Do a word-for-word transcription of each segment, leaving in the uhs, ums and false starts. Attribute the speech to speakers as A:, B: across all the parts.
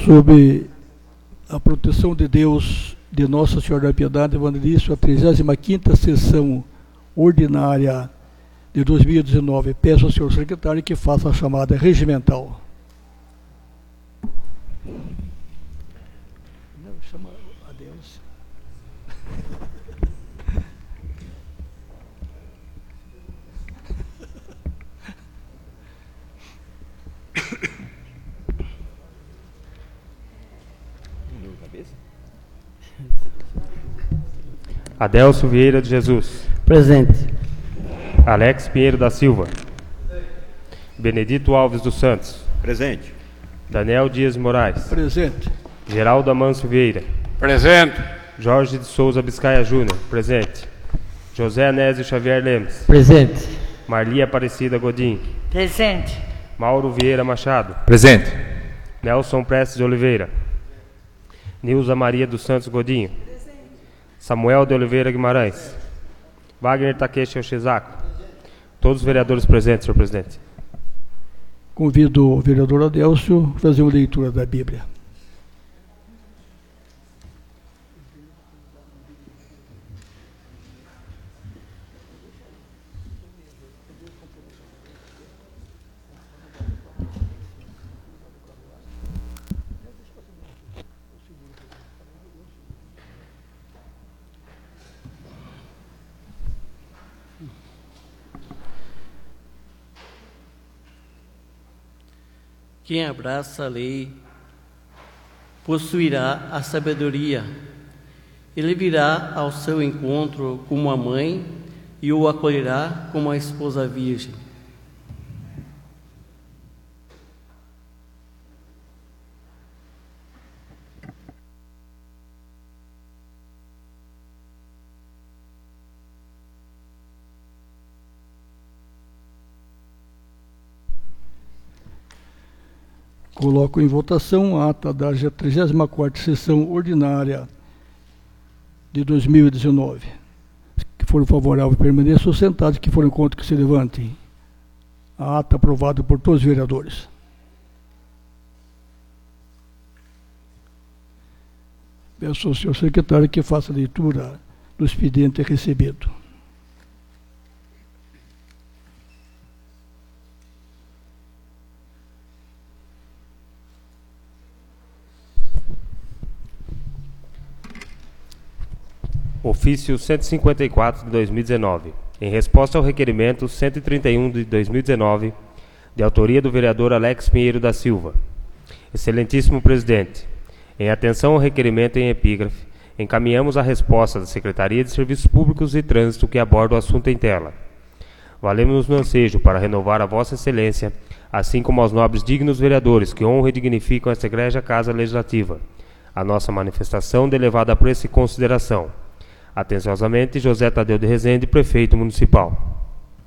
A: Sob a proteção de Deus, de Nossa Senhora da Piedade, dando início à trigésima quinta sessão ordinária de dois mil e dezenove. Peço ao senhor secretário que faça a chamada regimental. Não, chama a Deus.
B: Adélcio Vieira de Jesus.
C: Presente.
B: Alex Pinheiro da Silva. Benedito Alves dos Santos.
D: Presente.
B: Daniel Dias Moraes.
A: Presente.
B: Geraldo Amâncio Vieira.
E: Presente.
B: Jorge de Souza Biscaia Júnior. Presente. José Anésio Xavier Lemes.
C: Presente.
B: Marli Aparecida Godin.
F: Presente.
B: Mauro Vieira Machado.
E: Presente.
B: Nelson Prestes de Oliveira. Nilza Maria dos Santos Godinho. Samuel de Oliveira Guimarães. Wagner Takeshi Oshizako. Todos os vereadores presentes, senhor presidente.
A: Convido o vereador Adélcio a fazer uma leitura da Bíblia.
C: Quem abraça a lei possuirá a sabedoria. Ele virá ao seu encontro como a mãe e o acolherá como a esposa virgem.
A: Coloco em votação a ata da trigésima quarta sessão ordinária de dois mil e dezenove. Que foram favoráveis, permaneçam sentados, que foram contra, que se levantem. A ata aprovada por todos os vereadores. Peço ao senhor secretário que faça a leitura do expediente recebido.
B: Ofício cento e cinquenta e quatro de dois mil e dezenove. Em resposta ao requerimento cento e trinta e um de dois mil e dezenove, de autoria do vereador Alex Pinheiro da Silva. Excelentíssimo presidente, em atenção ao requerimento em epígrafe, encaminhamos a resposta da Secretaria de Serviços Públicos e Trânsito que aborda o assunto em tela. Valemos-nos no ansejo para renovar a Vossa Excelência, assim como aos nobres dignos vereadores que honram e dignificam esta egrégia Casa Legislativa, a nossa manifestação de elevada apreço e consideração. Atenciosamente, José Tadeu de Rezende, Prefeito Municipal.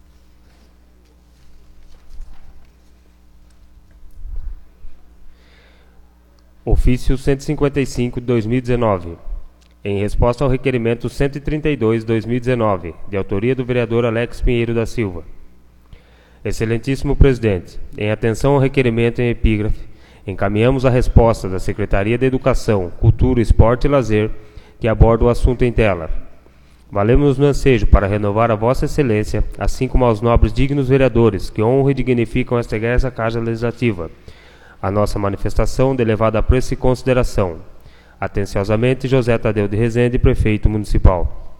B: Ofício cento e cinquenta e cinco de dois mil e dezenove. Em resposta ao requerimento cento e trinta e dois de dois mil e dezenove, de autoria do vereador Alex Pinheiro da Silva. Excelentíssimo presidente, em atenção ao requerimento em epígrafe, encaminhamos a resposta da Secretaria de Educação, Cultura, Esporte e Lazer, que aborda o assunto em tela. Valemos-nos no ansejo para renovar a Vossa Excelência, assim como aos nobres dignos vereadores que honram e dignificam esta egrégia Casa Legislativa, a nossa manifestação de elevada apreço e consideração. Atenciosamente, José Tadeu de Rezende, Prefeito Municipal.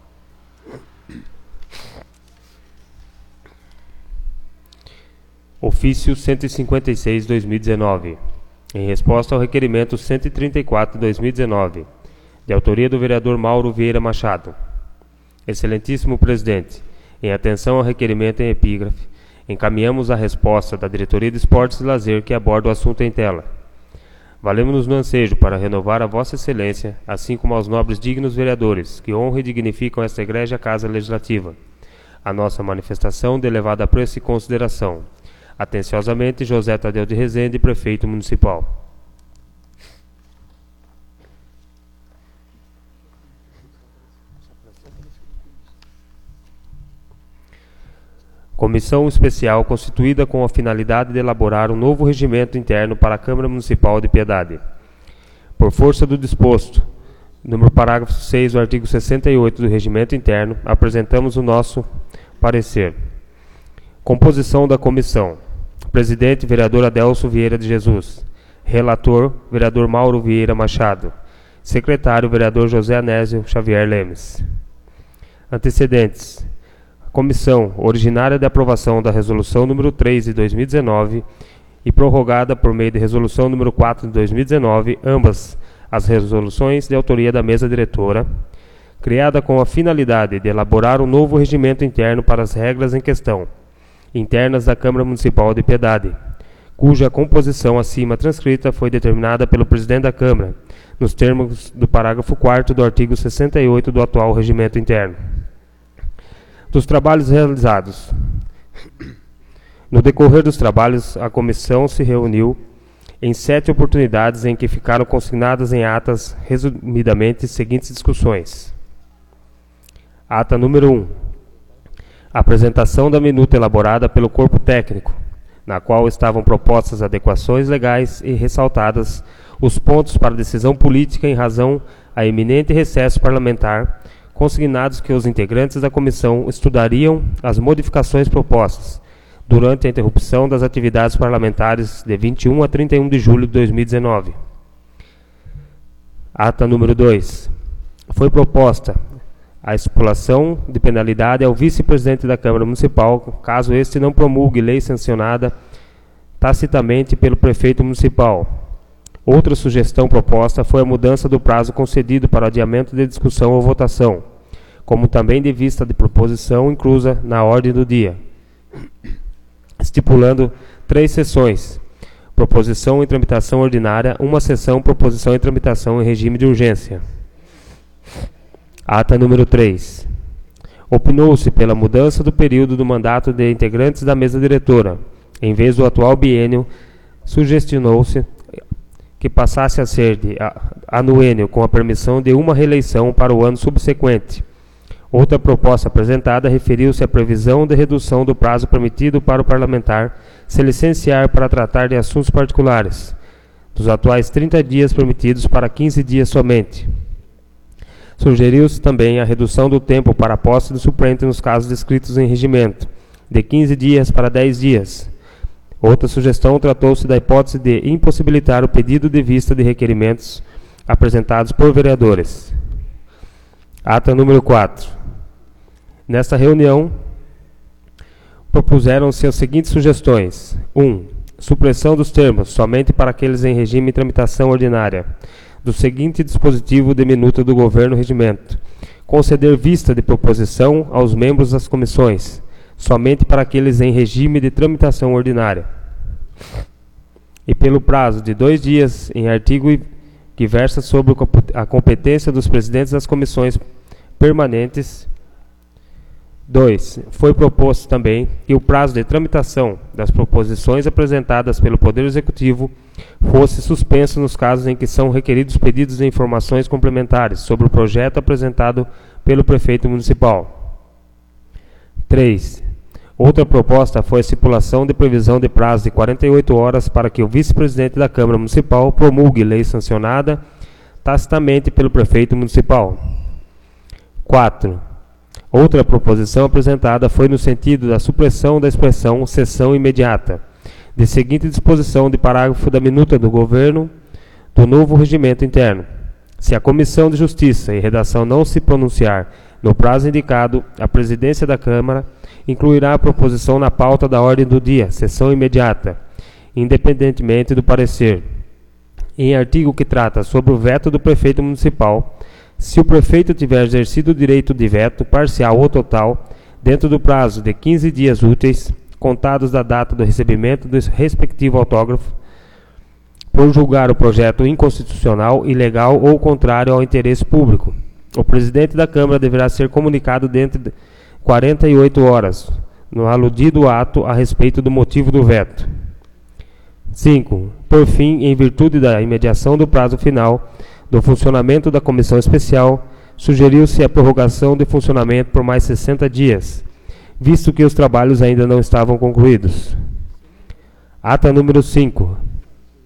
B: Ofício cento e cinquenta e seis de dois mil e dezenove. Em resposta ao requerimento cento e trinta e quatro de dois mil e dezenove, de autoria do vereador Mauro Vieira Machado. Excelentíssimo presidente, em atenção ao requerimento em epígrafe, encaminhamos a resposta da Diretoria de Esportes e Lazer que aborda o assunto em tela. Valemos-nos no ansejo para renovar a Vossa Excelência, assim como aos nobres dignos vereadores que honram e dignificam esta egrégia Casa Legislativa, a nossa manifestação de elevada apreço e consideração. Atenciosamente, José Tadeu de Rezende, Prefeito Municipal. Comissão especial constituída com a finalidade de elaborar um novo regimento interno para a Câmara Municipal de Piedade. por força do disposto, número parágrafo seis do artigo sessenta e oito do Regimento Interno, apresentamos o nosso parecer. Composição da comissão. Presidente, vereador Adelso Vieira de Jesus. Relator, vereador Mauro Vieira Machado. Secretário, vereador José Anésio Xavier Lemes. Antecedentes. Comissão originária de aprovação da Resolução número três de dois mil e dezenove e prorrogada por meio de Resolução número quatro de dois mil e dezenove, ambas as resoluções de autoria da mesa diretora, criada com a finalidade de elaborar um novo regimento interno para as regras em questão, internas da Câmara Municipal de Piedade, cuja composição acima transcrita foi determinada pelo presidente da Câmara, nos termos do parágrafo quarto do artigo sessenta e oito do atual regimento interno. Dos trabalhos realizados. No decorrer dos trabalhos, a comissão se reuniu em sete oportunidades em que ficaram consignadas em atas, resumidamente, as seguintes discussões. Ata número um. Apresentação da minuta elaborada pelo corpo técnico, na qual estavam propostas adequações legais e ressaltadas os pontos para decisão política em razão a iminente recesso parlamentar, consignados que os integrantes da comissão estudariam as modificações propostas durante a interrupção das atividades parlamentares de vinte e um a trinta e um de julho de dois mil e dezenove. Ata número dois. Foi proposta a estipulação de penalidade ao vice-presidente da Câmara Municipal, caso este não promulgue lei sancionada tacitamente pelo prefeito municipal. Outra sugestão proposta foi a mudança do prazo concedido para o adiamento de discussão ou votação, como também de vista de proposição inclusa na ordem do dia, estipulando três sessões: proposição em tramitação ordinária, uma sessão proposição em tramitação em regime de urgência. Ata número três. Opinou-se pela mudança do período do mandato de integrantes da mesa diretora. Em vez do atual biênio, sugestionou-se que passasse a ser de anuênio, com a permissão de uma reeleição para o ano subsequente. Outra proposta apresentada referiu-se à previsão de redução do prazo permitido para o parlamentar se licenciar para tratar de assuntos particulares, dos atuais trinta dias permitidos para quinze dias somente. Sugeriu-se também a redução do tempo para a posse do suplente nos casos descritos em regimento, de quinze dias para dez dias. Outra sugestão tratou-se da hipótese de impossibilitar o pedido de vista de requerimentos apresentados por vereadores. Ata número quatro. Nesta reunião, propuseram-se as seguintes sugestões. um. Supressão dos termos, somente para aqueles em regime de tramitação ordinária, do seguinte dispositivo de minuta do governo regimento: conceder vista de proposição aos membros das comissões, somente para aqueles em regime de tramitação ordinária, e pelo prazo de dois dias, em artigo que versa sobre a competência dos presidentes das comissões permanentes. dois. Foi proposto também que o prazo de tramitação das proposições apresentadas pelo Poder Executivo fosse suspenso nos casos em que são requeridos pedidos de informações complementares sobre o projeto apresentado pelo prefeito municipal. três. Outra proposta foi a estipulação de previsão de prazo de quarenta e oito horas para que o vice-presidente da Câmara Municipal promulgue lei sancionada tacitamente pelo prefeito municipal. quatro. Outra proposição apresentada foi no sentido da supressão da expressão sessão imediata, de seguinte disposição de parágrafo da minuta do governo do novo regimento interno. Se a Comissão de Justiça e Redação não se pronunciar no prazo indicado, a presidência da Câmara incluirá a proposição na pauta da ordem do dia, sessão imediata, independentemente do parecer. Em artigo que trata sobre o veto do prefeito municipal, se o prefeito tiver exercido o direito de veto, parcial ou total, dentro do prazo de quinze dias úteis, contados da data do recebimento do respectivo autógrafo, por julgar o projeto inconstitucional, ilegal ou contrário ao interesse público, o presidente da Câmara deverá ser comunicado dentro de quarenta e oito horas, no aludido ato a respeito do motivo do veto. cinco. Por fim, em virtude da imediação do prazo final do funcionamento da comissão especial, sugeriu-se a prorrogação de funcionamento por mais sessenta dias, visto que os trabalhos ainda não estavam concluídos. Ata número cinco.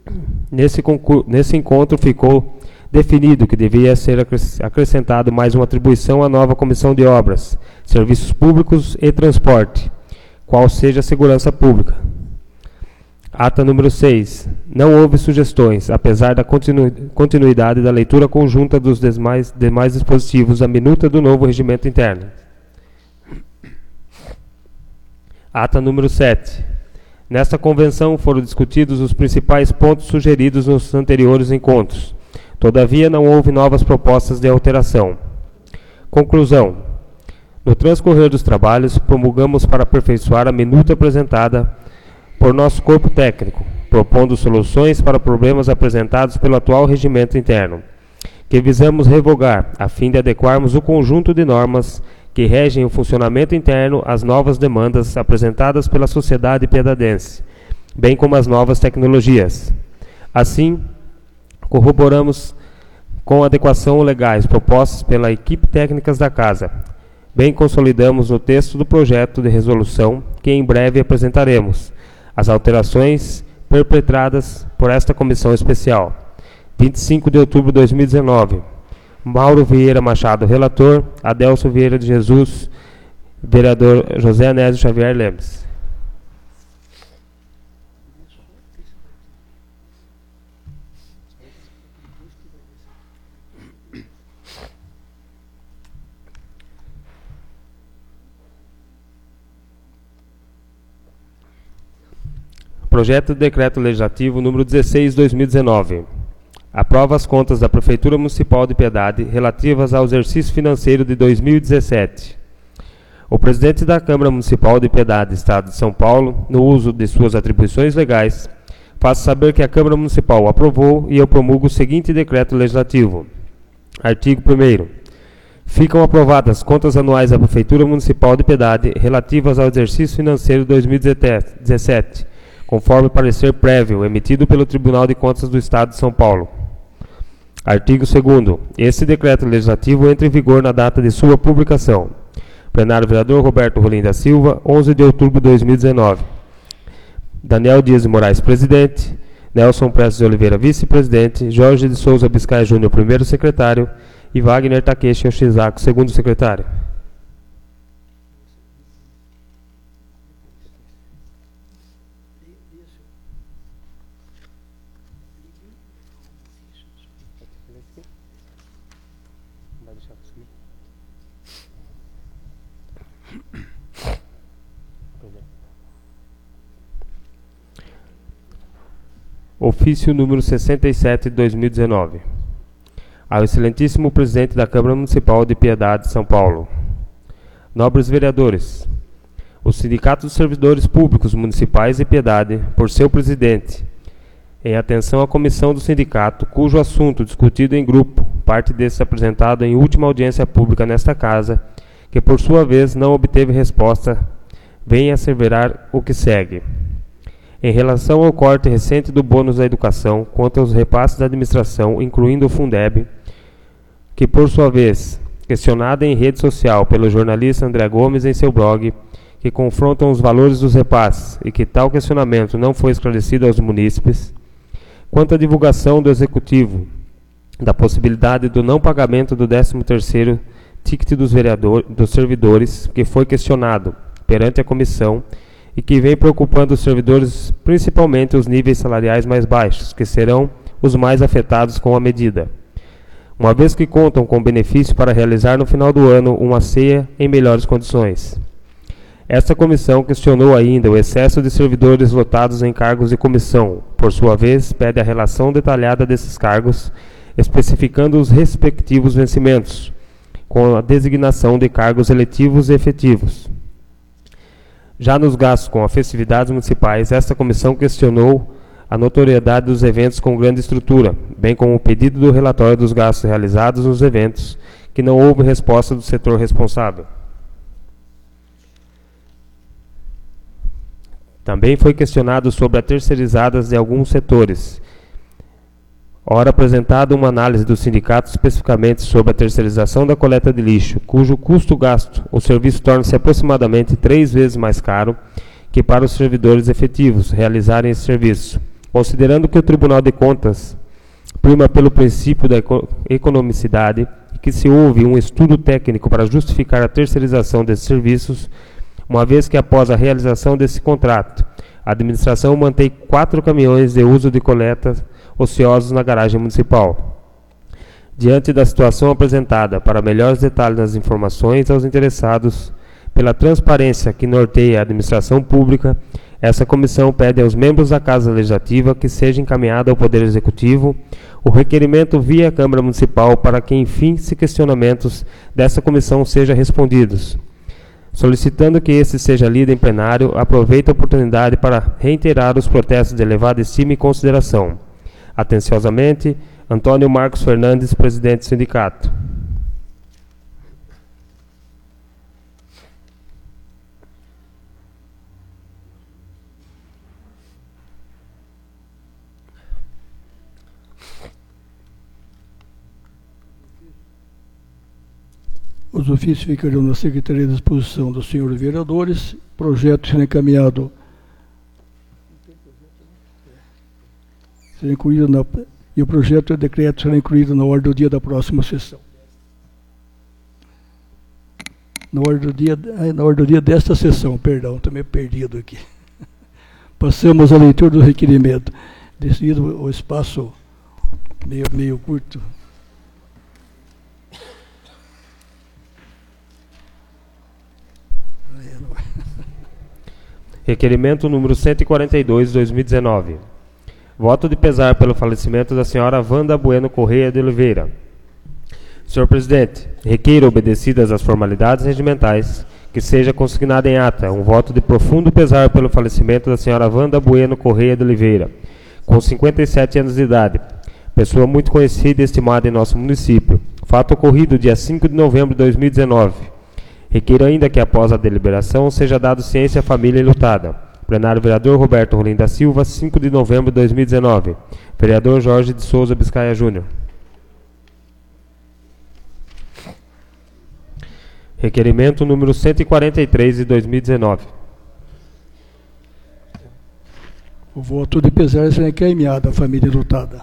B: Nesse, nesse encontro ficou definido que devia ser acrescentado mais uma atribuição à nova Comissão de Obras, Serviços Públicos e Transporte, qual seja a Segurança Pública. Ata número seis. Não houve sugestões, apesar da continu continuidade da leitura conjunta dos demais, demais dispositivos da minuta do novo regimento interno. Ata número sete. Nesta convenção foram discutidos os principais pontos sugeridos nos anteriores encontros. Todavia, não houve novas propostas de alteração. Conclusão. No transcorrer dos trabalhos, promulgamos para aperfeiçoar a minuta apresentada por nosso corpo técnico, propondo soluções para problemas apresentados pelo atual regimento interno, que visamos revogar, a fim de adequarmos o conjunto de normas que regem o funcionamento interno às novas demandas apresentadas pela sociedade piedadense, bem como as novas tecnologias. Assim, corroboramos com a adequação legais propostas pela equipe técnicas da Casa, bem consolidamos no texto do projeto de resolução que em breve apresentaremos, as alterações perpetradas por esta comissão especial. vinte e cinco de outubro de dois mil e dezenove. Mauro Vieira Machado, relator. Adelso Vieira de Jesus, vereador José Anésio Xavier Lemes. Projeto de Decreto Legislativo número dezesseis de dois mil e dezenove. Aprova as contas da Prefeitura Municipal de Piedade relativas ao exercício financeiro de dois mil e dezessete. O presidente da Câmara Municipal de Piedade, Estado de São Paulo, no uso de suas atribuições legais, faz saber que a Câmara Municipal aprovou e eu promulgo o seguinte decreto legislativo. Artigo primeiro. Ficam aprovadas as contas anuais da Prefeitura Municipal de Piedade relativas ao exercício financeiro de dois mil e dezessete, conforme parecer prévio emitido pelo Tribunal de Contas do Estado de São Paulo. Artigo segundo. Esse decreto legislativo entra em vigor na data de sua publicação. Plenário vereador Roberto Rolim da Silva, onze de outubro de dois mil e dezenove. Daniel Dias de Moraes, presidente. Nelson Prestes de Oliveira, vice-presidente. Jorge de Souza Biscaia Júnior, primeiro secretário. E Wagner Takeshi Yoshizaki, segundo secretário. Ofício número sessenta e sete de dois mil e dezenove. Ao excelentíssimo presidente da Câmara Municipal de Piedade, São Paulo. Nobres vereadores, o Sindicato dos Servidores Públicos Municipais de Piedade, por seu presidente, em atenção à comissão do sindicato, cujo assunto discutido em grupo, parte desse apresentado em última audiência pública nesta casa, que por sua vez não obteve resposta, vem asseverar o que segue. Em relação ao corte recente do bônus da educação, quanto aos repasses da administração, incluindo o Fundeb, que por sua vez, questionada em rede social pelo jornalista André Gomes em seu blog, que confrontam os valores dos repasses e que tal questionamento não foi esclarecido aos munícipes, quanto à divulgação do Executivo da possibilidade do não pagamento do décimo terceiro ticket dos, vereador, dos servidores, que foi questionado perante a comissão e que vem preocupando os servidores, principalmente os níveis salariais mais baixos, que serão os mais afetados com a medida, uma vez que contam com benefício para realizar no final do ano uma ceia em melhores condições. Esta comissão questionou ainda o excesso de servidores lotados em cargos de comissão. Por sua vez, pede a relação detalhada desses cargos, especificando os respectivos vencimentos, com a designação de cargos eletivos e efetivos. Já nos gastos com as festividades municipais, esta comissão questionou a notoriedade dos eventos com grande estrutura, bem como o pedido do relatório dos gastos realizados nos eventos, que não houve resposta do setor responsável. Também foi questionado sobre as terceirizadas de alguns setores. Ora, apresentada uma análise do sindicato especificamente sobre a terceirização da coleta de lixo, cujo custo gasto, o serviço torna-se aproximadamente três vezes mais caro que para os servidores efetivos realizarem esse serviço, Considerando que o Tribunal de Contas prima pelo princípio da economicidade e que se houve um estudo técnico para justificar a terceirização desses serviços, uma vez que após a realização desse contrato, a administração mantém quatro caminhões de uso de coleta ociosos na garagem municipal. Diante da situação apresentada, para melhores detalhes nas informações aos interessados, pela transparência que norteia a administração pública, essa comissão pede aos membros da Casa Legislativa que seja encaminhado ao Poder Executivo o requerimento via Câmara Municipal para que, enfim, se questionamentos dessa comissão sejam respondidos. Solicitando que esse seja lido em plenário, aproveito a oportunidade para reiterar os protestos de elevada estima e consideração. Atenciosamente, Antônio Marcos Fernandes, presidente do sindicato.
A: Os ofícios ficarão na Secretaria de Disposição dos senhores vereadores. Projeto será encaminhado. Será incluído na, e o projeto de decreto será incluído na ordem do dia da próxima sessão. Na ordem do dia, na ordem do dia desta sessão, perdão, estou meio perdido aqui. Passamos à leitura do requerimento. Decidido o espaço meio, meio curto.
B: Requerimento número cento e quarenta e dois, dois mil e dezenove. Voto de pesar pelo falecimento da senhora Wanda Bueno Correia de Oliveira. Senhor Presidente, requeiro, obedecidas as formalidades regimentais, que seja consignado em ata um voto de profundo pesar pelo falecimento da senhora Wanda Bueno Correia de Oliveira, com cinquenta e sete anos de idade, pessoa muito conhecida e estimada em nosso município. Fato ocorrido dia cinco de novembro de dois mil e dezenove. Requeiro ainda que, após a deliberação, seja dado ciência à família enlutada. Plenário vereador Roberto Rolim da Silva, cinco de novembro de dois mil e dezenove. Vereador Jorge de Souza Biscaia Júnior. Requerimento número cento e quarenta e três de dois mil e dezenove.
A: O voto de pesar será encaminhado à família enlutada.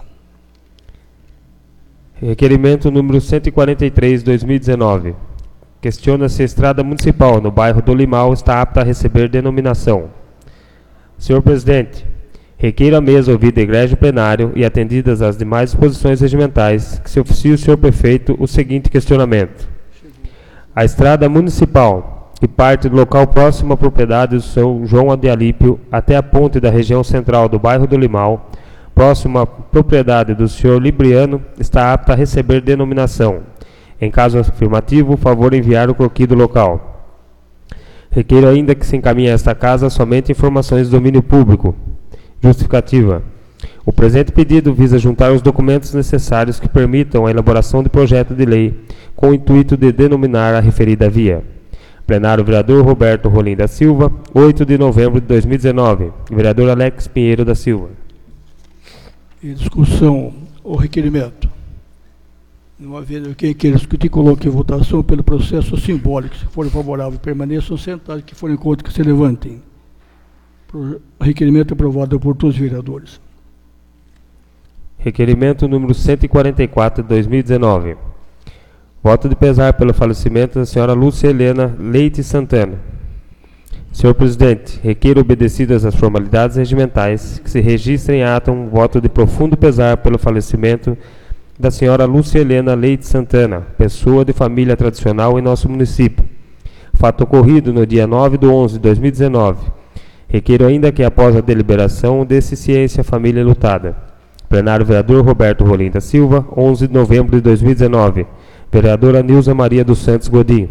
B: Requerimento número cento e quarenta e três de dois mil e dezenove. Questiona se a estrada municipal no bairro do Limal está apta a receber denominação. Senhor Presidente, requeiro à mesa ouvido o egrégio plenário e atendidas as demais disposições regimentais, que se oficie o senhor prefeito o seguinte questionamento. A estrada municipal, que parte do local próximo à propriedade do São João de Alípio até a ponte da região central do bairro do Limal, próximo à propriedade do senhor Libriano, está apta a receber denominação. Em caso afirmativo, favor enviar o croquis do local. Requeiro ainda que se encaminhe a esta casa somente informações de domínio público. Justificativa. O presente pedido visa juntar os documentos necessários que permitam a elaboração de projeto de lei, com o intuito de denominar a referida via. Plenário vereador Roberto Rolim da Silva, oito de novembro de dois mil e dezenove. Vereador Alex Pinheiro da Silva.
A: Em discussão, o requerimento. Não havendo quem queira discutir, coloque em votação pelo processo simbólico. Se forem favoráveis, permaneçam sentados, que forem contra, que se levantem. O requerimento aprovado por todos os vereadores.
B: Requerimento número cento e quarenta e quatro de dois mil e dezenove. Voto de pesar pelo falecimento da senhora Lúcia Helena Leite Santana. Senhor Presidente, requeiro, obedecidas as formalidades regimentais, que se registre em ata um voto de profundo pesar pelo falecimento da senhora Lúcia Helena Leite Santana, pessoa de família tradicional em nosso município. Fato ocorrido no dia nove de onze de dois mil e dezenove. Requeiro ainda que, após a deliberação, dê-se ciência à família enlutada. Plenário vereador Roberto Rolim da Silva, onze de novembro de dois mil e dezenove. Vereadora Nilza Maria dos Santos Godinho.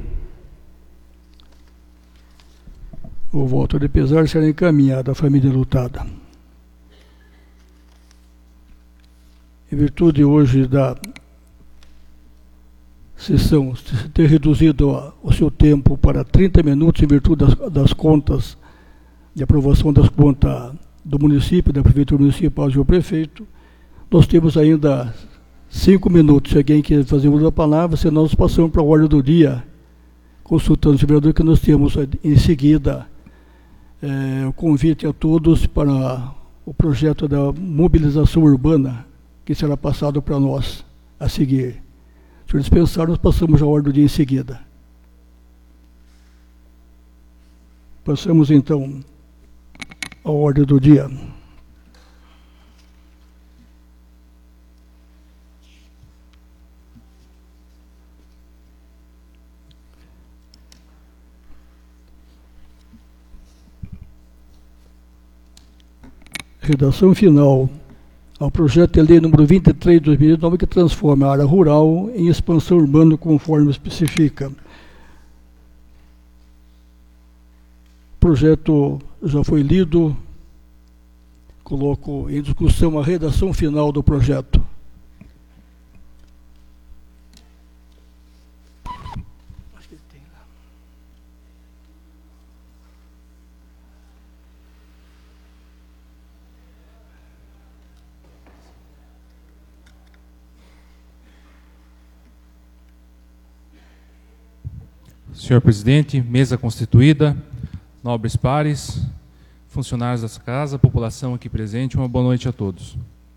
A: O voto de pesar será encaminhado à família enlutada. Em virtude hoje da sessão ter reduzido a, o seu tempo para trinta minutos, em virtude das, das contas, de aprovação das contas do município, da Prefeitura Municipal e do prefeito, nós temos ainda cinco minutos. Se alguém quer fazer uso da palavra, senão nós passamos para a ordem do dia, consultando o vereador, que nós temos em seguida é, o convite a todos para o projeto da mobilização urbana, que será passado para nós a seguir. Se eles pensarem, nós passamos a ordem do dia em seguida. Passamos, então, à ordem do dia. Redação final ao projeto de lei número vinte e três de dois mil e nove, que transforma a área rural em expansão urbana, conforme especifica. O projeto já foi lido. Coloco em discussão a redação final do projeto.
D: Senhor presidente, mesa constituída, nobres pares, funcionários dessa casa, população aqui presente, uma boa noite a todos.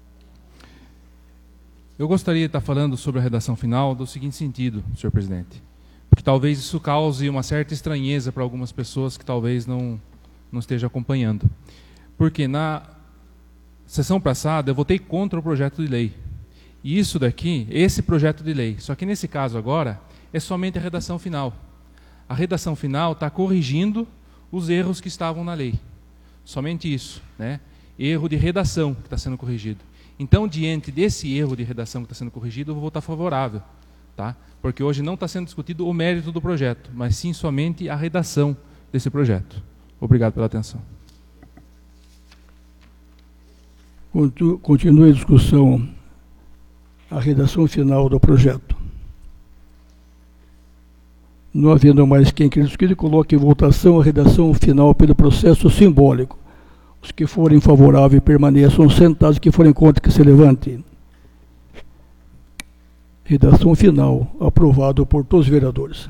D: Eu gostaria de estar falando sobre a redação final do seguinte sentido, senhor presidente, porque talvez isso cause uma certa estranheza para algumas pessoas que talvez não, não estejam acompanhando. Porque na sessão passada eu votei contra o projeto de lei. E isso daqui, esse projeto de lei, só que nesse caso agora, é somente a redação final. A redação final está corrigindo os erros que estavam na lei. Somente isso, né? Erro de redação que está sendo corrigido. Então, diante desse erro de redação que está sendo corrigido, eu vou votar favorável, tá? Porque hoje não está sendo discutido o mérito do projeto, mas sim somente a redação desse projeto. Obrigado pela atenção.
A: Continua a discussão a redação final do projeto. Não havendo mais quem queira discutir, coloque em votação a redação final pelo processo simbólico. Os que forem favoráveis permaneçam sentados, que forem contra que se levante. Redação final, aprovado por todos os vereadores.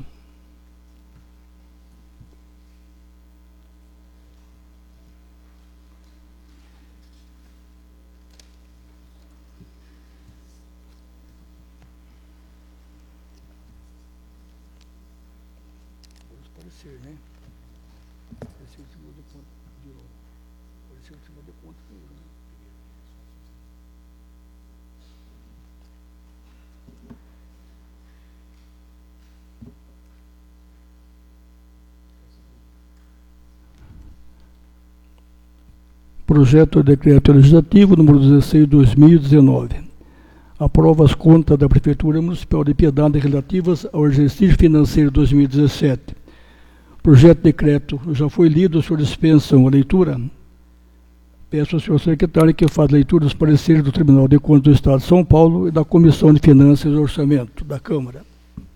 A: Projeto de Decreto Legislativo número dezesseis de dois mil e dezenove. Aprova as contas da Prefeitura Municipal de Piedade relativas ao exercício financeiro de dois mil e dezessete. Projeto de decreto já foi lido, os senhores dispensam a leitura? Peço ao senhor secretário que faça a leitura dos pareceres do Tribunal de Contas do Estado de São Paulo e da Comissão de Finanças e Orçamento da Câmara.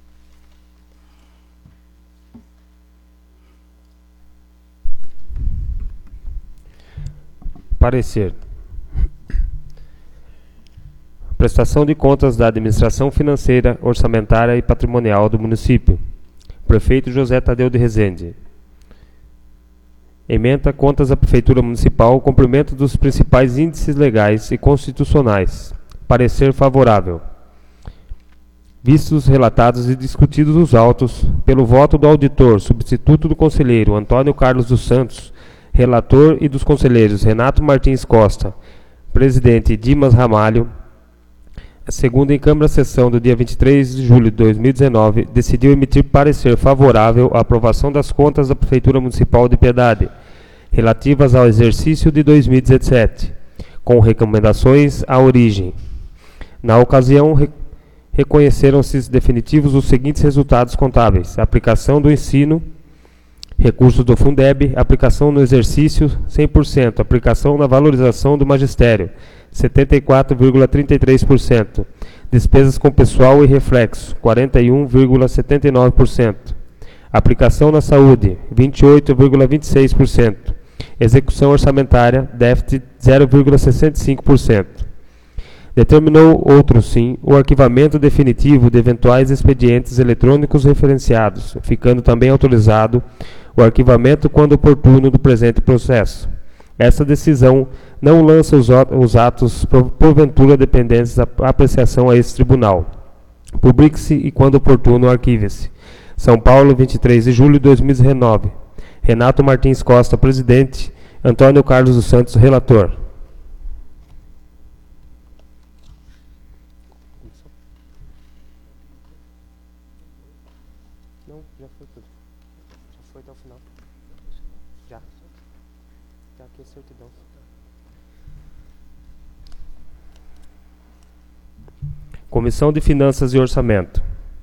B: Parecer. Prestação de contas da administração financeira, orçamentária e patrimonial do município. Prefeito José Tadeu de Rezende. Ementa contas da Prefeitura Municipal, cumprimento dos principais índices legais e constitucionais. Parecer favorável. Vistos, relatados e discutidos os autos, pelo voto do auditor, substituto do conselheiro Antônio Carlos dos Santos, relator, e dos conselheiros Renato Martins Costa, presidente Dimas Ramalho, a segunda em Câmara Sessão do dia vinte e três de julho de dois mil e dezenove, decidiu emitir parecer favorável à aprovação das contas da Prefeitura Municipal de Piedade, relativas ao exercício de dois mil e dezessete, com recomendações à origem. Na ocasião, re reconheceram-se definitivos os seguintes resultados contábeis: aplicação do ensino, recursos do Fundeb, aplicação no exercício cem por cento, aplicação na valorização do magistério setenta e quatro vírgula trinta e três por cento, despesas com pessoal e reflexo quarenta e um vírgula setenta e nove por cento, aplicação na saúde vinte e oito vírgula vinte e seis por cento, execução orçamentária déficit zero vírgula sessenta e cinco por cento. Determinou, outro sim, o arquivamento definitivo de eventuais expedientes eletrônicos referenciados, ficando também autorizado o arquivamento quando oportuno do presente processo. Essa decisão não lança os, os atos porventura dependentes da apreciação a esse tribunal. Publique-se e, quando oportuno, arquive-se. São Paulo, vinte e três de julho de dois mil e dezenove. Renato Martins Costa, presidente. Antônio Carlos dos Santos, relator. Não, já foi tudo. Já foi até o final. Já. Já aqui é certidão. Comissão de Finanças e Orçamento.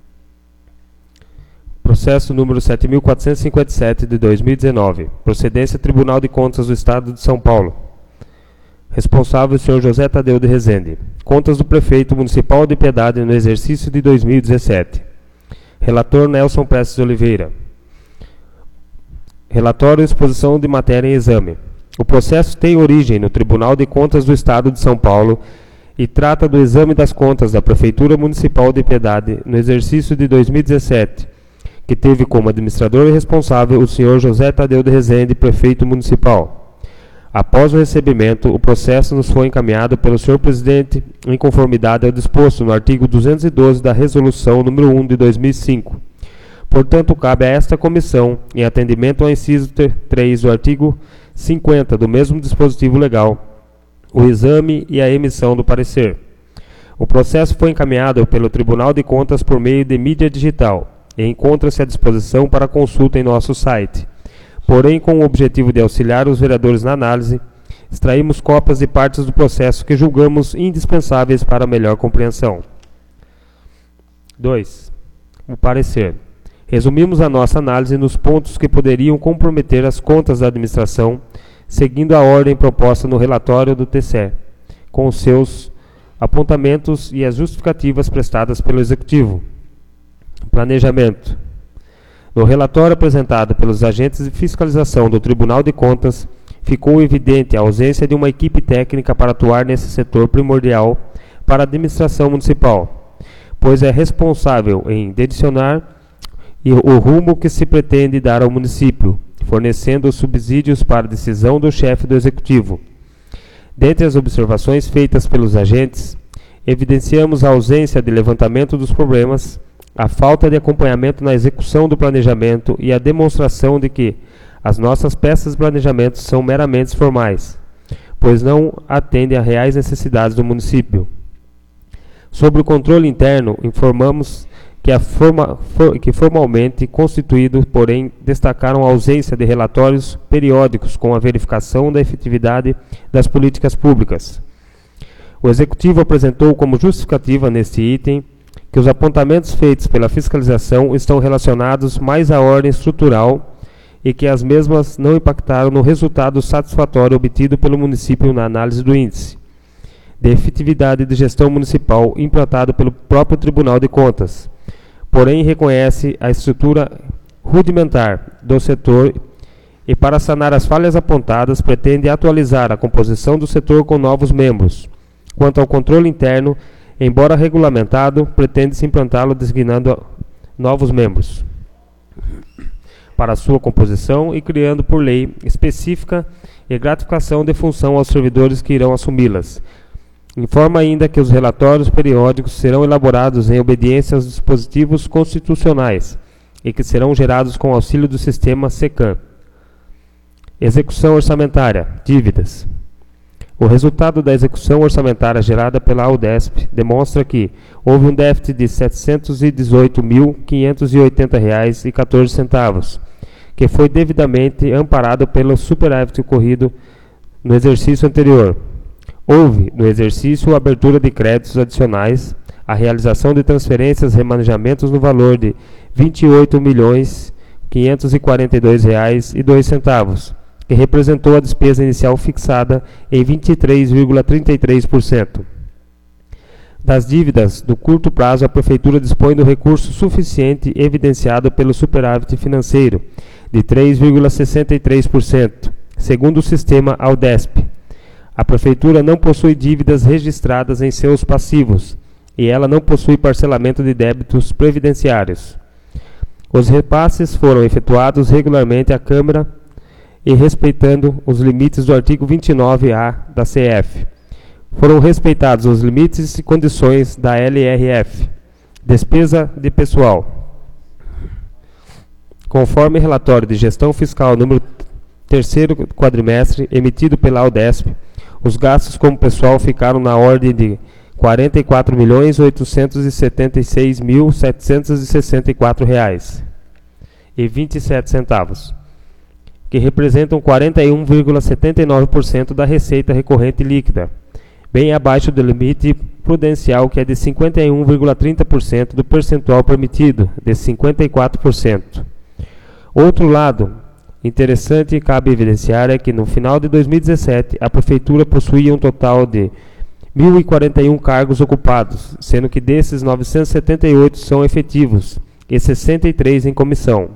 B: Processo número sete mil quatrocentos e cinquenta e sete de dois mil e dezenove. Procedência Tribunal de Contas do Estado de São Paulo. Responsável o senhor José Tadeu de Rezende. Contas do Prefeito Municipal de Piedade no exercício de dois mil e dezessete. Relator Nelson Prestes de Oliveira. Relatório e exposição de matéria em exame. O processo tem origem no Tribunal de Contas do Estado de São Paulo e trata do exame das contas da Prefeitura Municipal de Piedade no exercício de dois mil e dezessete, que teve como administrador e responsável o senhor José Tadeu de Rezende, prefeito municipal. Após o recebimento, o processo nos foi encaminhado pelo senhor presidente em conformidade ao disposto no artigo duzentos e doze da Resolução número um de dois mil e cinco. Portanto, cabe a esta comissão, em atendimento ao inciso três do artigo cinquenta do mesmo dispositivo legal, o exame e a emissão do parecer. O processo foi encaminhado pelo Tribunal de Contas por meio de mídia digital e encontra-se à disposição para consulta em nosso site. Porém, com o objetivo de auxiliar os vereadores na análise, extraímos cópias de partes do processo que julgamos indispensáveis para a melhor compreensão. dois. O parecer. Resumimos a nossa análise nos pontos que poderiam comprometer as contas da administração, seguindo a ordem proposta no relatório do T C E, com os seus apontamentos e as justificativas prestadas pelo Executivo. Planejamento. No relatório apresentado pelos agentes de fiscalização do Tribunal de Contas, ficou evidente a ausência de uma equipe técnica para atuar nesse setor primordial para a administração municipal, pois é responsável em direcionar o rumo que se pretende dar ao município, fornecendo os subsídios para a decisão do chefe do Executivo. Dentre as observações feitas pelos agentes, evidenciamos a ausência de levantamento dos problemas, a falta de acompanhamento na execução do planejamento e a demonstração de que as nossas peças de planejamento são meramente formais, pois não atendem a reais necessidades do município. Sobre o controle interno, informamos que, a forma, for, que formalmente constituído, porém, destacaram a ausência de relatórios periódicos com a verificação da efetividade das políticas públicas. O Executivo apresentou como justificativa neste item que os apontamentos feitos pela fiscalização estão relacionados mais à ordem estrutural e que as mesmas não impactaram no resultado satisfatório obtido pelo município na análise do índice de efetividade de gestão municipal implantado pelo próprio Tribunal de Contas. Porém, reconhece a estrutura rudimentar do setor e, para sanar as falhas apontadas, pretende atualizar a composição do setor com novos membros. Quanto ao controle interno, embora regulamentado, pretende-se implantá-lo designando novos membros para sua composição e criando por lei específica e gratificação de função aos servidores que irão assumi-las. Informa ainda que os relatórios periódicos serão elaborados em obediência aos dispositivos constitucionais e que serão gerados com auxílio do sistema SECAM. Execução orçamentária, dívidas. O resultado da execução orçamentária gerada pela Udesp demonstra que houve um déficit de setecentos e dezoito mil, quinhentos e oitenta reais e quatorze centavos, que foi devidamente amparado pelo superávit ocorrido no exercício anterior. Houve, no exercício, a abertura de créditos adicionais, a realização de transferências e remanejamentos no valor de vinte e oito milhões, quinhentos e quarenta e dois reais e dois centavos, que representou a despesa inicial fixada em vinte e três vírgula trinta e três por cento. Das dívidas do curto prazo, a Prefeitura dispõe do recurso suficiente evidenciado pelo superávit financeiro, de três vírgula sessenta e três por cento, segundo o sistema Audesp. A Prefeitura não possui dívidas registradas em seus passivos e ela não possui parcelamento de débitos previdenciários. Os repasses foram efetuados regularmente à Câmara e respeitando os limites do artigo vinte e nove A da C F. Foram respeitados os limites e condições da L R F. Despesa de pessoal. Conforme relatório de gestão fiscal número terceiro quadrimestre emitido pela Aldesp, os gastos com pessoal ficaram na ordem de quarenta e quatro milhões oitocentos e setenta e seis mil setecentos e sessenta e quatro reais e vinte e sete centavos, que representam quarenta e um vírgula setenta e nove por cento da receita recorrente líquida, bem abaixo do limite prudencial, que é de cinquenta e um vírgula trinta por cento do percentual permitido, de cinquenta e quatro por cento. Outro lado interessante e cabe evidenciar é que no final de dois mil e dezessete a Prefeitura possuía um total de mil e quarenta e um cargos ocupados, sendo que desses novecentos e setenta e oito são efetivos e sessenta e três em comissão.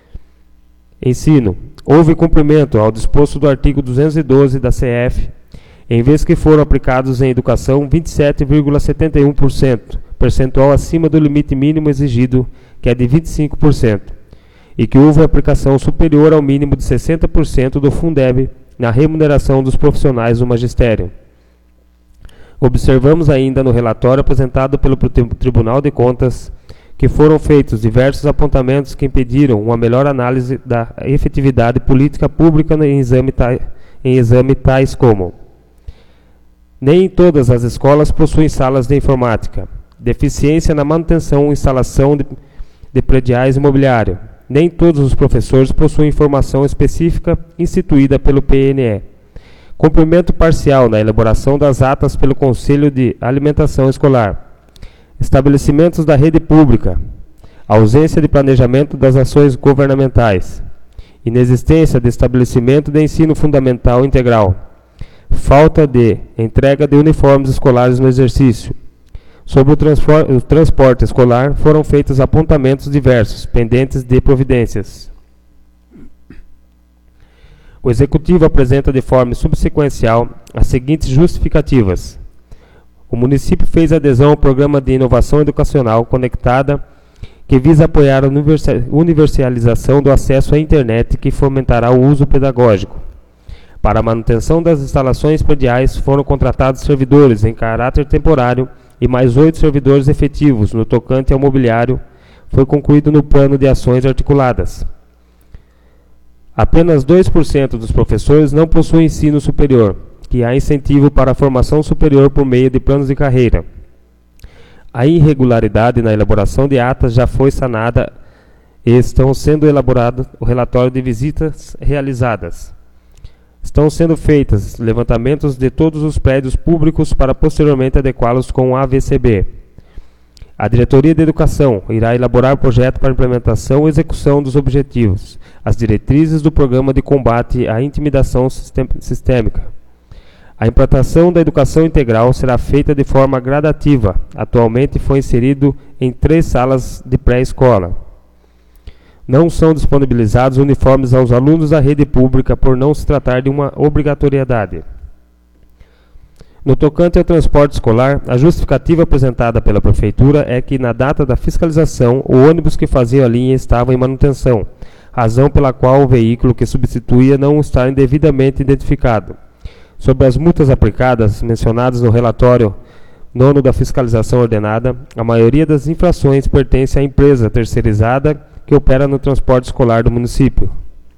B: Ensino. Houve cumprimento ao disposto do artigo duzentos e doze da C F, em vez que foram aplicados em educação vinte e sete vírgula setenta e um por cento, percentual acima do limite mínimo exigido, que é de vinte e cinco por cento, e que houve aplicação superior ao mínimo de sessenta por cento do Fundeb na remuneração dos profissionais do magistério. Observamos ainda no relatório apresentado pelo Tribunal de Contas que foram feitos diversos apontamentos que impediram uma melhor análise da efetividade política pública em exame, em exame tais como: nem todas as escolas possuem salas de informática, deficiência na manutenção e instalação de, de prediais imobiliário, nem todos os professores possuem formação específica instituída pelo P N E, cumprimento parcial na elaboração das atas pelo Conselho de Alimentação Escolar, estabelecimentos da rede pública, ausência de planejamento das ações governamentais, inexistência de estabelecimento de ensino fundamental integral, falta de entrega de uniformes escolares no exercício. Sobre o, o transporte escolar, foram feitos apontamentos diversos, pendentes de providências. O Executivo apresenta de forma subsequencial as seguintes justificativas. O município fez adesão ao Programa de Inovação Educacional Conectada, que visa apoiar a universalização do acesso à internet, que fomentará o uso pedagógico. Para a manutenção das instalações prediais, foram contratados servidores em caráter temporário e mais oito servidores efetivos. No tocante ao mobiliário, foi concluído no plano de ações articuladas. Apenas dois por cento dos professores não possuem ensino superior, que há incentivo para a formação superior por meio de planos de carreira. A irregularidade na elaboração de atas já foi sanada e estão sendo elaborado o relatório de visitas realizadas. Estão sendo feitas levantamentos de todos os prédios públicos para posteriormente adequá-los com o A V C B. A Diretoria de Educação irá elaborar projeto para implementação e execução dos objetivos, as diretrizes do Programa de Combate à Intimidação Sistêmica. A implantação da educação integral será feita de forma gradativa. Atualmente foi inserido em três salas de pré-escola. Não são disponibilizados uniformes aos alunos da rede pública por não se tratar de uma obrigatoriedade. No tocante ao transporte escolar, a justificativa apresentada pela Prefeitura é que, na data da fiscalização, o ônibus que fazia a linha estava em manutenção, razão pela qual o veículo que substituía não está indevidamente identificado. Sobre as multas aplicadas, mencionadas no relatório nono da fiscalização ordenada, a maioria das infrações pertence à empresa terceirizada que opera no transporte escolar do município.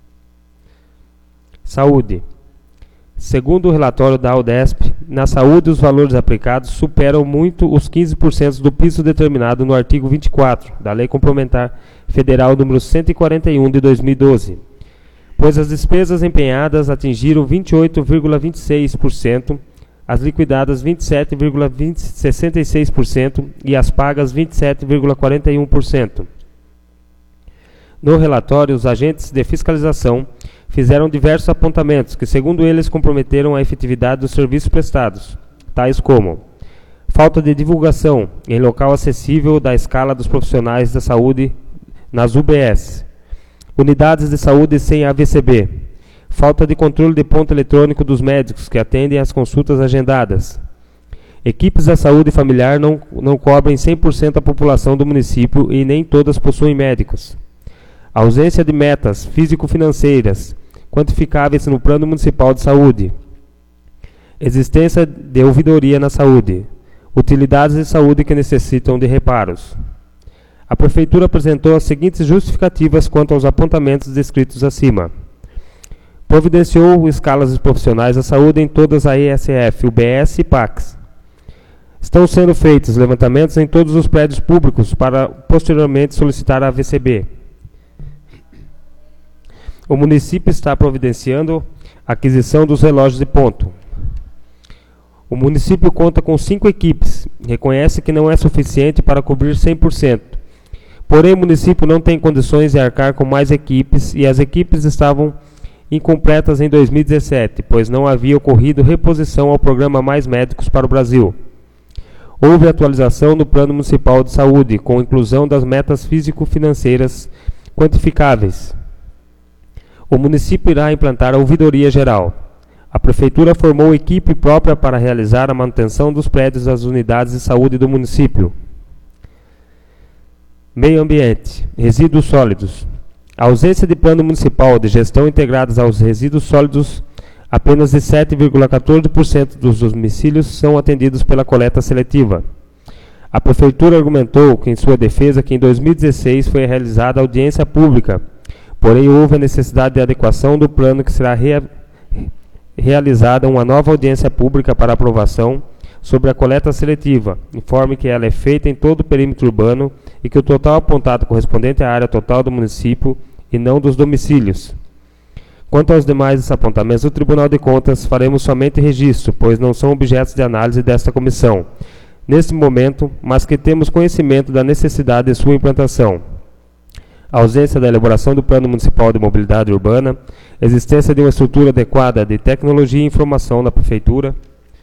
B: Saúde. Segundo o relatório da Aldesp, na saúde os valores aplicados superam muito os quinze por cento do piso determinado no artigo vinte e quatro da Lei Complementar Federal número cento e quarenta e um de dois mil e doze, pois as despesas empenhadas atingiram vinte e oito vírgula vinte e seis por cento, as liquidadas vinte e sete vírgula sessenta e seis por cento e as pagas vinte e sete vírgula quarenta e um por cento. No relatório, os agentes de fiscalização fizeram diversos apontamentos que, segundo eles, comprometeram a efetividade dos serviços prestados, tais como falta de divulgação em local acessível da escala dos profissionais da saúde nas U B S, unidades de saúde sem A V C B, falta de controle de ponto eletrônico dos médicos que atendem às consultas agendadas. Equipes da saúde familiar não, não cobrem cem por cento da população do município e nem todas possuem médicos. A ausência de metas físico-financeiras quantificáveis no Plano Municipal de Saúde, existência de ouvidoria na saúde, utilidades de saúde que necessitam de reparos. A Prefeitura apresentou as seguintes justificativas quanto aos apontamentos descritos acima. Providenciou escalas profissionais da saúde em todas as E S F, U B S e P A Cs. Estão sendo feitos levantamentos em todos os prédios públicos para posteriormente solicitar a V C B. O município está providenciando a aquisição dos relógios de ponto. O município conta com cinco equipes, reconhece que não é suficiente para cobrir cem por cento. Porém, o município não tem condições de arcar com mais equipes e as equipes estavam incompletas em dois mil e dezessete, pois não havia ocorrido reposição ao programa Mais Médicos para o Brasil. Houve atualização no Plano Municipal de Saúde, com inclusão das metas físico-financeiras quantificáveis. O município irá implantar a ouvidoria geral. A Prefeitura formou equipe própria para realizar a manutenção dos prédios das unidades de saúde do município. Meio ambiente, resíduos sólidos. A ausência de plano municipal de gestão integrados aos resíduos sólidos, apenas de sete vírgula quatorze por cento dos domicílios são atendidos pela coleta seletiva. A Prefeitura argumentou que, em sua defesa, que em dois mil e dezesseis foi realizada audiência pública, porém houve a necessidade de adequação do plano que será rea realizada uma nova audiência pública para aprovação sobre a coleta seletiva, informe que ela é feita em todo o perímetro urbano e que o total apontado correspondente à área total do município e não dos domicílios. Quanto aos demais apontamentos do Tribunal de Contas, faremos somente registro, pois não são objetos de análise desta comissão, neste momento, mas que temos conhecimento da necessidade de sua implantação. A ausência da elaboração do Plano Municipal de Mobilidade Urbana, existência de uma estrutura adequada de tecnologia e informação na Prefeitura.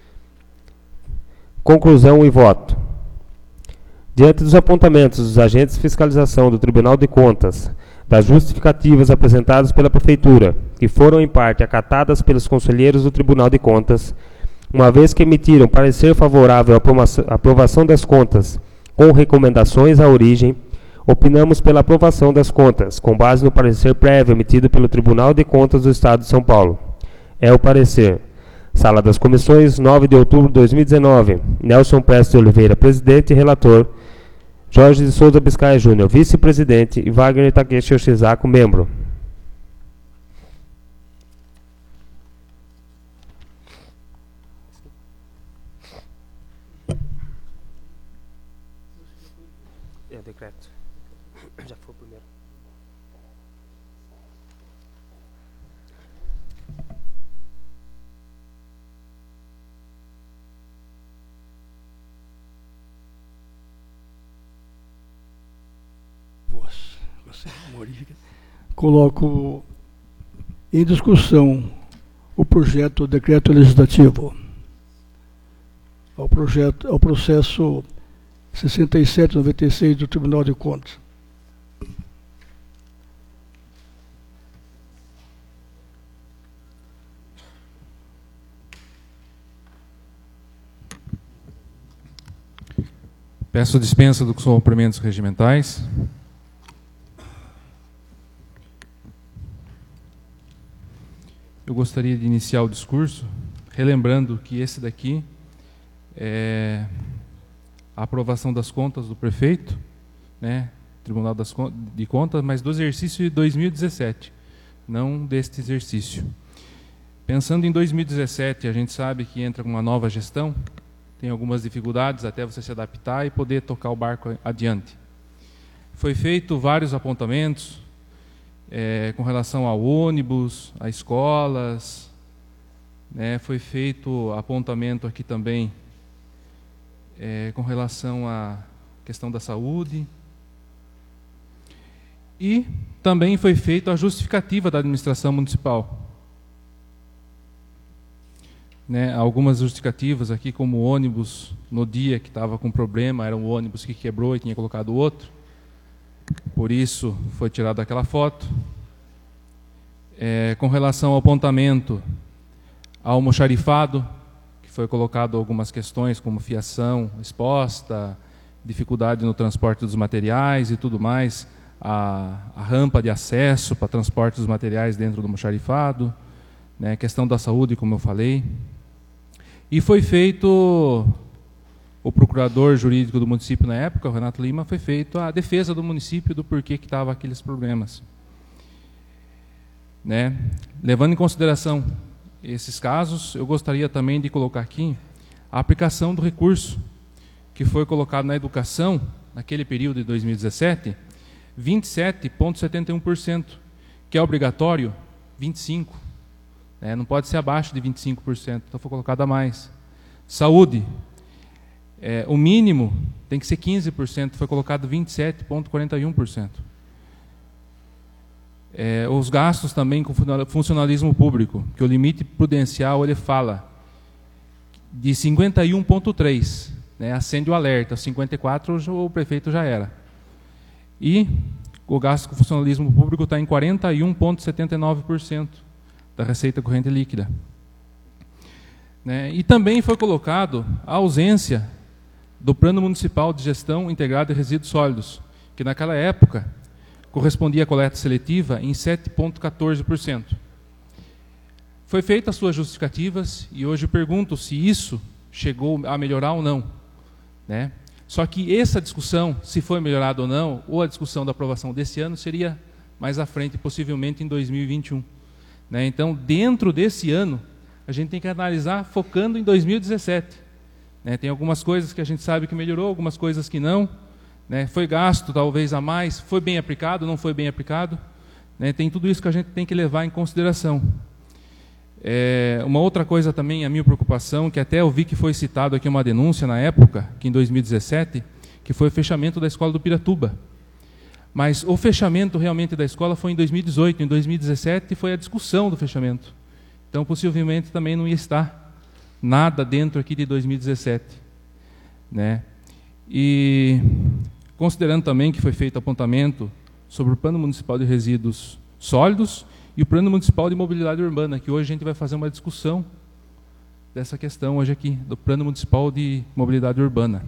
B: Conclusão e voto. Diante dos apontamentos dos agentes de fiscalização do Tribunal de Contas, das justificativas apresentadas pela Prefeitura, que foram em parte acatadas pelos conselheiros do Tribunal de Contas, uma vez que emitiram parecer favorável à aprovação das contas com recomendações à origem, opinamos pela aprovação das contas, com base no parecer prévio emitido pelo Tribunal de Contas do Estado de São Paulo. É o parecer. Sala das Comissões, nove de outubro de dois mil e dezenove. Nelson Prestes de Oliveira, presidente e relator. Jorge de Souza Biscaia Júnior, vice-presidente. E Wagner Takeshi Yoshizako, membro. É o decreto. Já foi o primeiro.
A: Coloco em discussão o projeto de decreto legislativo ao, projeto, ao processo sessenta e sete noventa e seis do Tribunal de Contas.
D: Peço dispensa dos cumprimentos regimentais. Eu gostaria de iniciar o discurso relembrando que esse daqui é a aprovação das contas do prefeito, né, Tribunal das Contas, de Contas, mas do exercício de dois mil e dezessete, não deste exercício. Pensando em dois mil e dezessete, a gente sabe que entra com uma nova gestão, tem algumas dificuldades até você se adaptar e poder tocar o barco adiante. Foi feito vários apontamentos, É, com relação ao ônibus, a escolas, né, foi feito apontamento aqui também é, com relação à questão da saúde, e também foi feita a justificativa da administração municipal. Né, algumas justificativas aqui, como o ônibus no dia que estava com problema, era um ônibus que quebrou e tinha colocado outro. Por isso, foi tirada aquela foto. É, com relação ao apontamento ao almoxarifado, que foi colocado algumas questões, como fiação exposta, dificuldade no transporte dos materiais e tudo mais. a, a rampa de acesso para transporte dos materiais dentro do almoxarifado, né, questão da saúde, como eu falei. E foi feito, o procurador jurídico do município na época, o Renato Lima, foi feito a defesa do município do porquê que estavam aqueles problemas. Né? Levando em consideração esses casos, eu gostaria também de colocar aqui a aplicação do recurso que foi colocado na educação, naquele período de dois mil e dezessete, vinte e sete vírgula setenta e um por cento, que é obrigatório, vinte e cinco por cento. É, não pode ser abaixo de vinte e cinco por cento, então foi colocado a mais. Saúde, é, o mínimo tem que ser quinze por cento, foi colocado vinte e sete vírgula quarenta e um por cento. É, os gastos também com funcionalismo público, que o limite prudencial ele fala de cinquenta e um vírgula três, né, acende o alerta, cinquenta e quatro o prefeito já era. E o gasto com funcionalismo público está em quarenta e um vírgula setenta e nove por cento da receita corrente líquida. Né, e também foi colocado a ausência do Plano Municipal de Gestão Integrada de Resíduos Sólidos, que naquela época correspondia à coleta seletiva em sete vírgula quatorze por cento. Foi feita as suas justificativas e hoje eu pergunto se isso chegou a melhorar ou não. Né? Só que essa discussão, se foi melhorado ou não, ou a discussão da aprovação desse ano, seria mais à frente, possivelmente em dois mil e vinte e um. Né? Então, dentro desse ano, a gente tem que analisar focando em dois mil e dezessete. Né? Tem algumas coisas que a gente sabe que melhorou, algumas coisas que não. Né? Foi gasto talvez a mais, foi bem aplicado, não foi bem aplicado. Né? Tem tudo isso que a gente tem que levar em consideração. É, uma outra coisa também, a minha preocupação, que até eu vi que foi citado aqui uma denúncia na época, que em dois mil e dezessete, que foi o fechamento da escola do Piratuba. Mas o fechamento realmente da escola foi em dois mil e dezoito, em dois mil e dezessete foi a discussão do fechamento. Então, possivelmente, também não ia estar nada dentro aqui de dois mil e dezessete. Né? E, considerando também que foi feito apontamento sobre o Plano Municipal de Resíduos Sólidos e o Plano Municipal de Mobilidade Urbana, que hoje a gente vai fazer uma discussão dessa questão hoje aqui, do Plano Municipal de Mobilidade Urbana.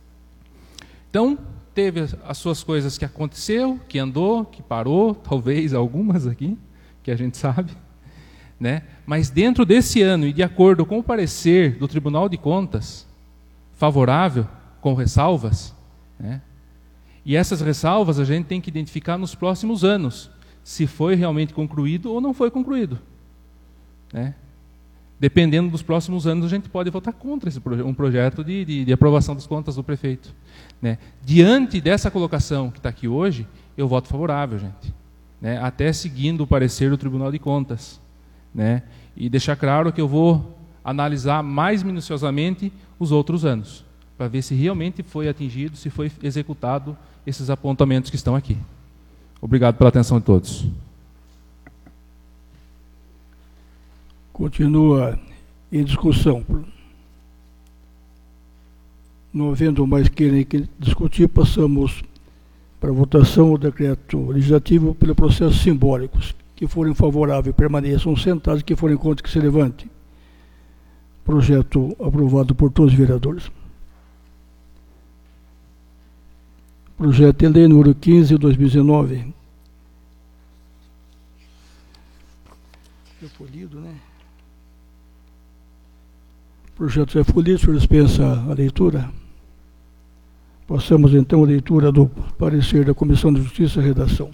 D: Então, teve as suas coisas que aconteceu, que andou, que parou, talvez algumas aqui, que a gente sabe, né? Mas dentro desse ano, e de acordo com o parecer do Tribunal de Contas, favorável, com ressalvas, né? E essas ressalvas a gente tem que identificar nos próximos anos, se foi realmente concluído ou não foi concluído. Né? Dependendo dos próximos anos, a gente pode votar contra esse proje- um projeto de, de, de aprovação das contas do prefeito. Né? Diante dessa colocação que está aqui hoje, eu voto favorável, gente. Né? Até seguindo o parecer do Tribunal de Contas. Né? E deixar claro que eu vou analisar mais minuciosamente os outros anos, para ver se realmente foi atingido, se foi executado esses apontamentos que estão aqui. Obrigado pela atenção de todos.
A: Continua em discussão. Não havendo mais querem discutir, passamos para a votação do decreto legislativo pelo processo simbólicos. Que forem favoráveis permaneçam sentados, que forem contra que se levante. Projeto aprovado por todos os vereadores. Projeto de lei número quinze de dois mil e dezenove. Já foi lido, né? O projeto já foi lido, o senhor dispensa a leitura? Passamos então à leitura do parecer da Comissão de Justiça e Redação.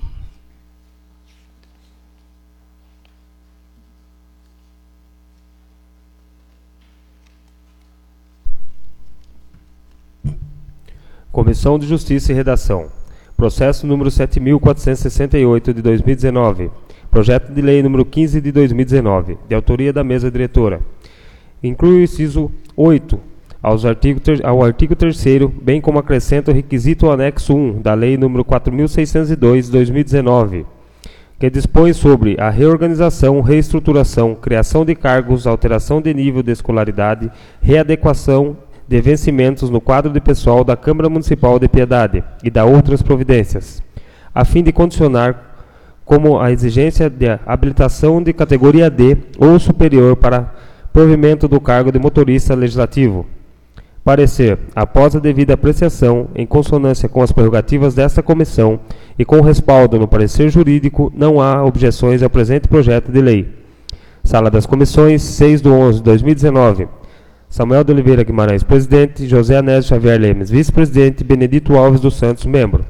B: Comissão de Justiça e Redação. Processo número sete mil quatrocentos e sessenta e oito de dois mil e dezenove. Projeto de lei número quinze de dois mil e dezenove, de autoria da mesa diretora. Inclui o inciso oito aos artigo ter, ao artigo terceiro, bem como acrescenta o requisito ao anexo um da lei número quatro mil seiscentos e dois de dois mil e dezenove, que dispõe sobre a reorganização, reestruturação, criação de cargos, alteração de nível de escolaridade, readequação de vencimentos no quadro de pessoal da Câmara Municipal de Piedade e da outras providências, a fim de condicionar como a exigência de habilitação de categoria D ou superior para provimento do cargo de motorista legislativo. Parecer, após a devida apreciação, em consonância com as prerrogativas desta comissão e com respaldo no parecer jurídico, não há objeções ao presente projeto de lei. Sala das Comissões, seis de onze de dois mil e dezenove. Samuel de Oliveira Guimarães, presidente. José Anésio Xavier Lemes, vice-presidente. Benedito Alves dos Santos, membro.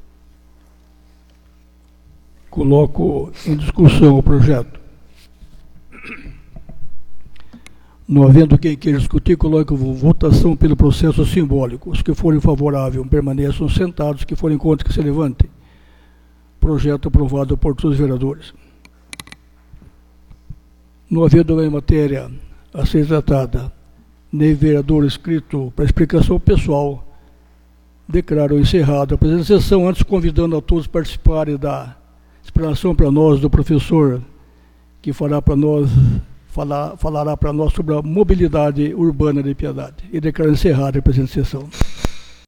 A: Coloco em discussão o projeto. Não havendo quem queira discutir, coloco votação pelo processo simbólico. Os que forem favoráveis permaneçam sentados, os que forem contra que se levantem. Projeto aprovado por todos os vereadores. Não havendo em matéria a ser tratada, nem vereador inscrito para explicação pessoal, declaro encerrada a presente sessão, antes convidando a todos a participarem da explanação para nós do professor, que fará para nós, falar, falará para nós sobre a mobilidade urbana de Piedade. E declaro encerrada a presente sessão.